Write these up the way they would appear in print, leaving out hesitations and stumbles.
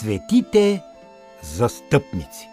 Светите застъпници.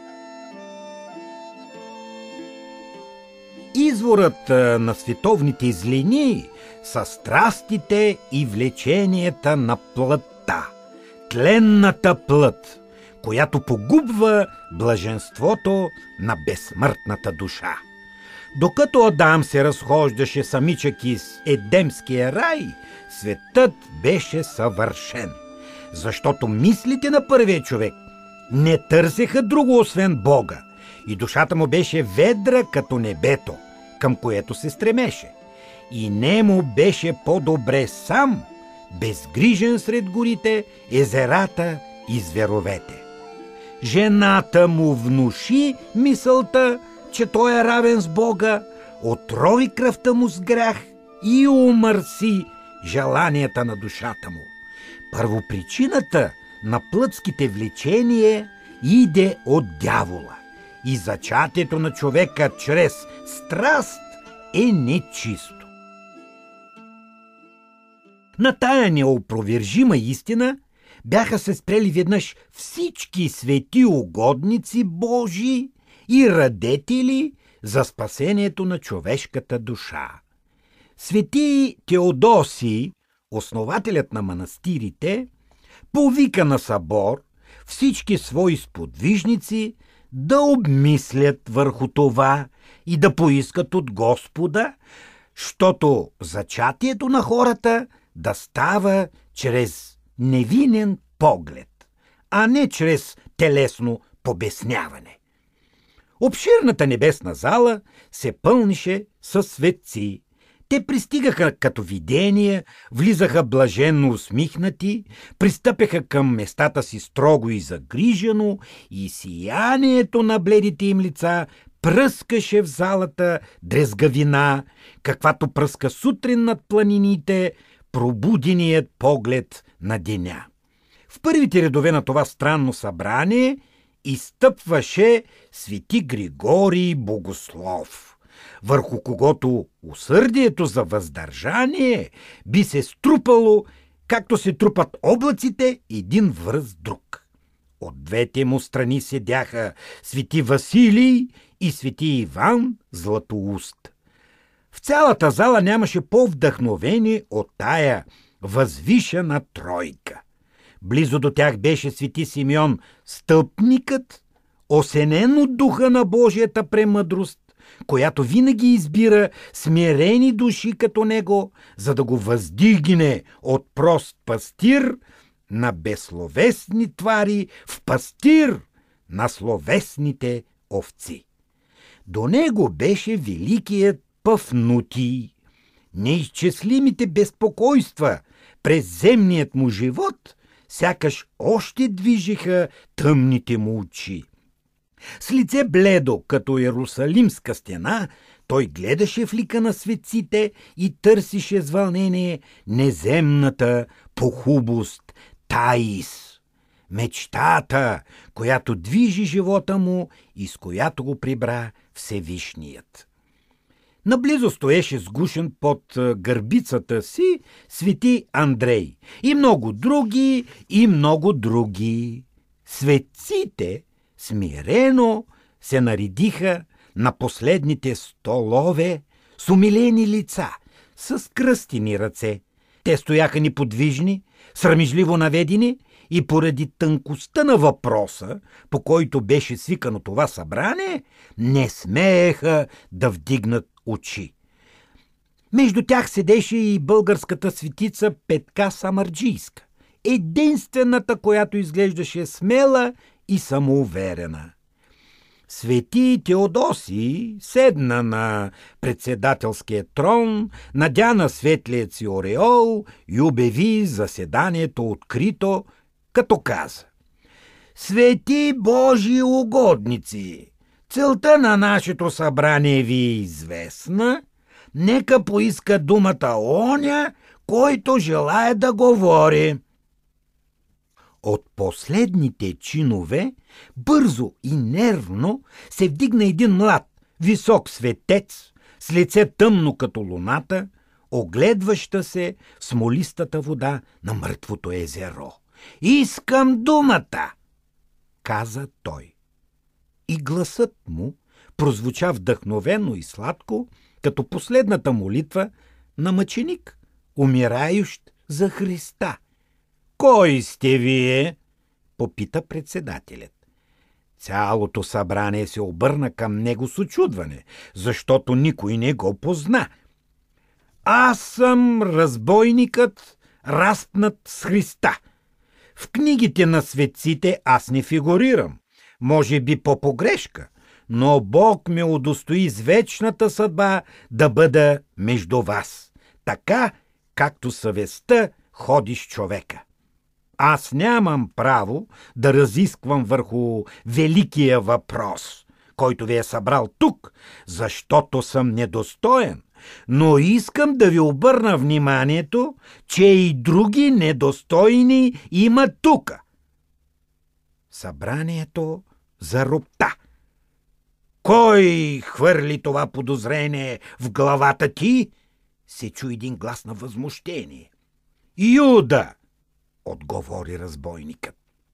Изворът на световните злини са страстите и влеченията на плътта, тленната плът, която погубва блаженството на безсмъртната душа. Докато Адам се разхождаше самичък из Едемския рай, светът беше съвършен, защото мислите на първия човек не търсеха друго освен Бога и душата му беше ведра като небето, към което се стремеше. И не му беше по-добре сам, безгрижен сред горите, езерата и зверовете. Жената му внуши мисълта, че той е равен с Бога, отрови кръвта му с грях и умърси желанията на душата му. Първопричината на плътските влечения иде от дявола и зачатието на човека чрез страст е нечисто. На тая неопровержима истина бяха се спрели веднъж всички свети угодници Божии и радетели за спасението на човешката душа. Свети Теодосий, основателят на манастирите, повика на събор всички свои сподвижници да обмислят върху това и да поискат от Господа, щото зачатието на хората да става чрез невинен поглед, а не чрез телесно побесняване. Обширната небесна зала се пълнише със светци. Те пристигаха като видения, влизаха блаженно усмихнати, пристъпяха към местата си строго и загрижено и сиянието на бледите им лица пръскаше в залата дрезгавина, каквато пръска сутрин над планините пробуденият поглед на деня. В първите редове на това странно събрание изстъпваше свети Григорий Богослов, върху когото усърдието за въздържание би се струпало, както се трупат облаците един връз друг. От двете му страни седяха свети Василий и свети Иван Златоуст. В цялата зала нямаше по-вдъхновени от тая възвишена тройка. Близо до тях беше свети Симеон Стълпникът, осенен от духа на Божията премъдрост, която винаги избира смирени души като него, за да го въздигне от прост пастир на безсловесни твари в пастир на словесните овци. До него беше великият Пафнутий. Неизчислимите безпокойства през земният му живот сякаш още движиха тъмните му очи. С лице бледо, като Иерусалимска стена, той гледаше в лика на светците и търсише с вълнение неземната похубост Таис, мечтата, която движи живота му и с която го прибра Всевишният. Наблизо стоеше сгушен под гърбицата си свети Андрей и много други, и много други. Светците смирено се наредиха на последните столове с умилени лица, с кръстени ръце. Те стояха неподвижни, срамежливо наведени и поради тънкостта на въпроса, по който беше свикано това събрание, не смееха да вдигнат очи. Между тях седеше и българската светица Петка Самарджийска, единствената, която изглеждаше смела и самоуверена. Свети Теодосий седна на председателския трон, надя на светлият си ореол и обяви заседанието открито, като каза: „Свети Божии угодници, целта на нашето събрание ви е известна. Нека поиска думата оня, който желае да говори.“ От последните чинове бързо и нервно се вдигна един млад, висок светец, с лице тъмно като луната, огледваща се в смолистата вода на мъртвото езеро. Искам думата, каза той. И гласът му прозвуча вдъхновено и сладко, като последната молитва на мъченик, умирающ за Христа. Кой сте вие? Попита председателят. Цялото събрание се обърна към него с учудване, защото никой не го позна. Аз съм разбойникът, разпнат с Христа. В книгите на светците аз не фигурирам, може би по погрешка, но Бог ме удостои с вечната съдба да бъда между вас, така както съвестта ходи с човека. Аз нямам право да разисквам върху великия въпрос, който ви е събрал тук, защото съм недостоен, но искам да ви обърна вниманието, че и други недостойни има тук. Събранието заропта. Кой хвърли това подозрение в главата ти? Се чу един глас на възмущение. Юда, отговори разбойникът.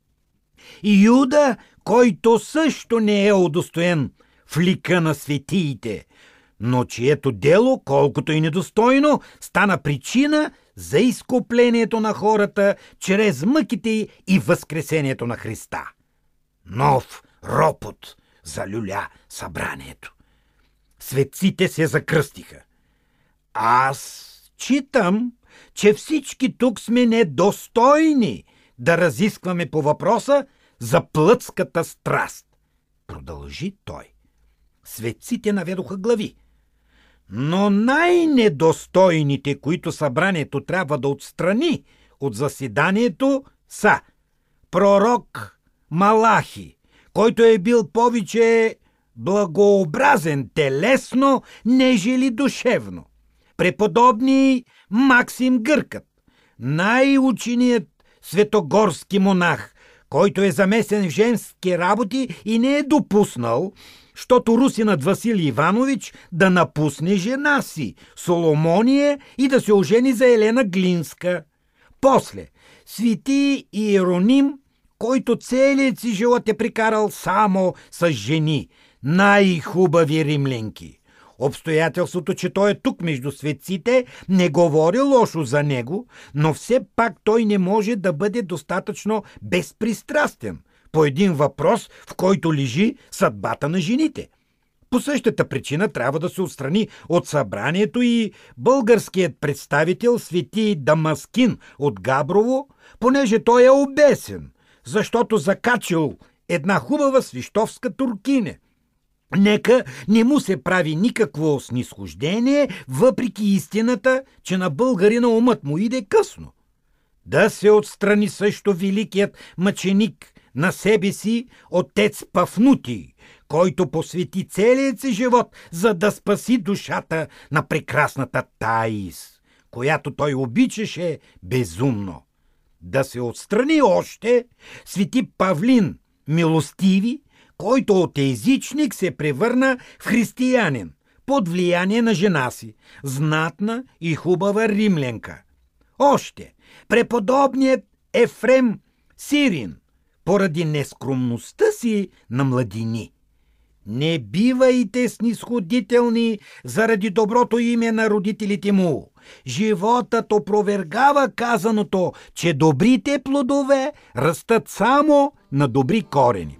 Юда, който също не е удостоен в лика на светиите, но чието дело, колкото и недостойно, стана причина за изкуплението на хората чрез мъките и възкресението на Христа. Нов ропот залюля събранието. Светците се закръстиха. Аз читам, че всички тук сме недостойни да разискваме по въпроса за плътската страст. Продължи той. Светците наведоха глави. Но най-недостойните, които събранието трябва да отстрани от заседанието, са пророк Малахи, който е бил повече благообразен телесно, нежели душевно. Преподобни Максим Гъркът, най-ученият светогорски монах, който е замесен в женски работи и не е допуснал, щото русинът Василий Иванович да напусне жена си, Соломония, и да се ожени за Елена Глинска. После, свети Иероним, който целият си живот е прикарал само с жени, най-хубави римлянки. Обстоятелството, че той е тук между светците, не говори лошо за него, но все пак той не може да бъде достатъчно безпристрастен по един въпрос, в който лежи съдбата на жените. По същата причина трябва да се отстрани от събранието и българският представител свети Дамаскин от Габрово, понеже той е обесен, защото закачил една хубава свищовска туркиня. Нека не му се прави никакво снисхождение, въпреки истината, че на българина умът му иде късно. Да се отстрани също великият мъченик на себе си отец Пафнутий, който посвети целият си живот, за да спаси душата на прекрасната Таис, която той обичаше безумно. Да се отстрани още свети Павлин Милостиви, който от езичник се превърна в християнин, под влияние на жена си, знатна и хубава римлянка. Още преподобният Ефрем Сирин, поради нескромността си на младини. Не бивайте снисходителни заради доброто име на родителите му. Животът опровергава казаното, че добрите плодове растат само на добри корени.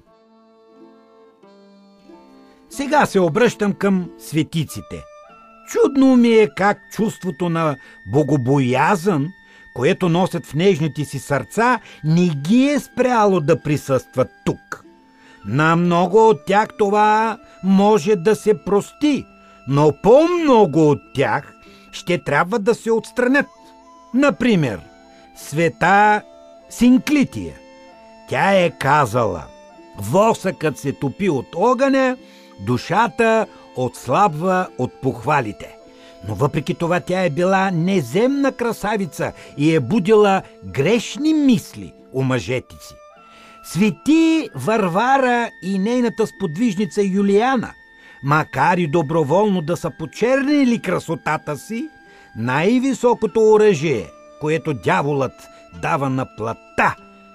Сега се обръщам към светиците. Чудно ми е как чувството на богобоязън, което носят в нежните си сърца, не ги е спряло да присъстват тук. На много от тях това може да се прости, но по-много от тях ще трябва да се отстранят. Например, света Синклития. Тя е казала: восъкът се топи от огъня, душата отслабва от похвалите. Но въпреки това тя е била неземна красавица и е будила грешни мисли у мъжете си. Свети Варвара и нейната сподвижница Юлиана, макар и доброволно да са почернили красотата си, най-високото оръжие, което дяволът дава на плътта,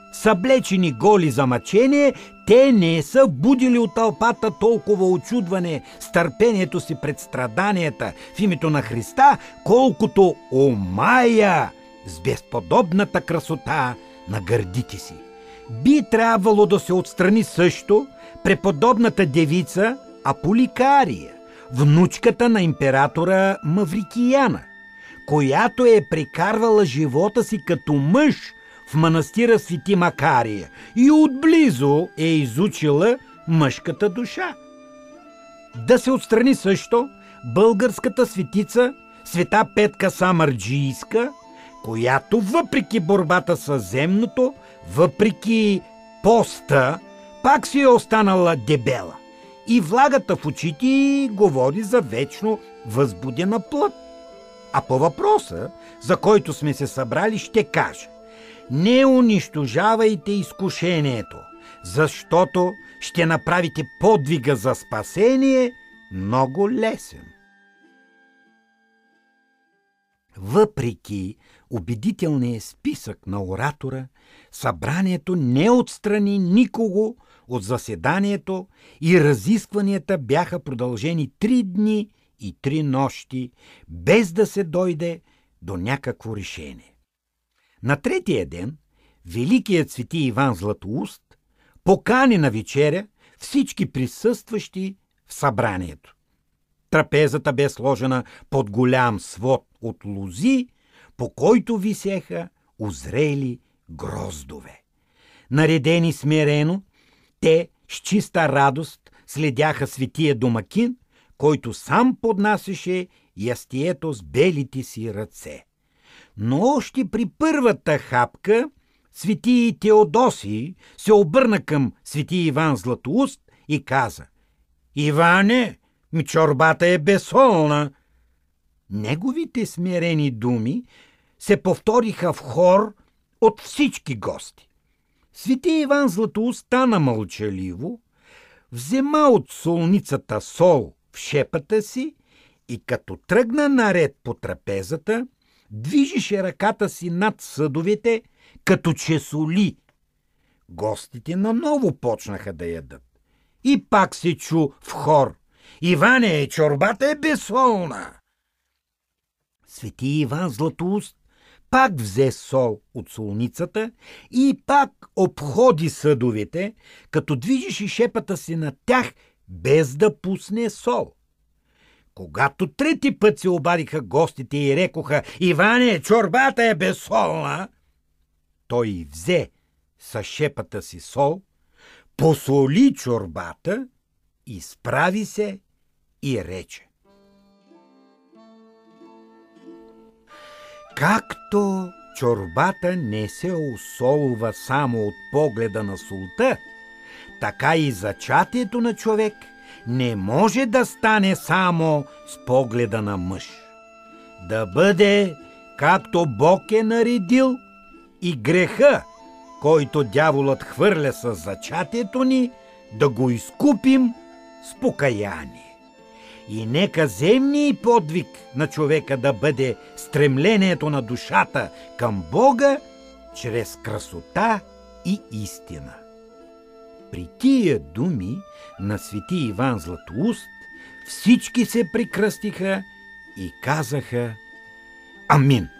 Съблечени голи за мъчение, те не са будили от тълпата толкова очудване с търпението си пред страданията в името на Христа, колкото омая с безподобната красота на гърдите си. Би трябвало да се отстрани също преподобната девица Аполикария, внучката на императора Маврикияна, която е прекарвала живота си като мъж в манастира Свети Макария и отблизо е изучила мъжката душа. Да се отстрани също българската светица Света Петка Самарджийска, която въпреки борбата с земното, въпреки поста, пак си е останала дебела и влагата в очите й говори за вечно възбудена плът. А по въпроса, за който сме се събрали, ще кажа: не унищожавайте изкушението, защото ще направите подвига за спасение много лесен. Въпреки убедителния списък на оратора, събранието не отстрани никого от заседанието и разискванията бяха продължени 3 дни и 3 нощи, без да се дойде до някакво решение. На третия ден великият свети Иван Златоуст покани на вечеря всички присъстващи в събранието. Трапезата бе сложена под голям свод от лози, по който висеха озрели гроздове. Наредени смирено, те с чиста радост следяха светия домакин, който сам поднасяше ястието с белите си ръце. Но още при първата хапка свети Теодосий се обърна към свети Иван Златоуст и каза: „Иване, чорбата е безсолна." Неговите смирени думи се повториха в хор от всички гости. Свети Иван Златоуст стана мълчаливо, взема от солницата сол в шепата си и като тръгна наред по трапезата, движеше ръката си над съдовете, като че соли. Гостите наново почнаха да ядат. И пак се чу в хор: „Иване, чорбата е безсолна." Свети Иван Златоуст пак взе сол от солницата и пак обходи съдовете, като движеше шепата си над тях, без да пусне сол. Когато трети път се обадиха гостите и рекоха: „Иване, чорбата е безсолна", той взе със шепата си сол, посоли чорбата, изправи се и рече: „Както чорбата не се осолва само от погледа на солта, така и зачатието на човек не може да стане само с погледа на мъж. Да бъде както Бог е наредил, и греха, който дяволът хвърля с зачатието ни, да го изкупим с покаяние. И нека земният подвиг на човека да бъде стремлението на душата към Бога чрез красота и истина." При тия думи на свети Иван Златоуст всички се прекръстиха и казаха: „Амин."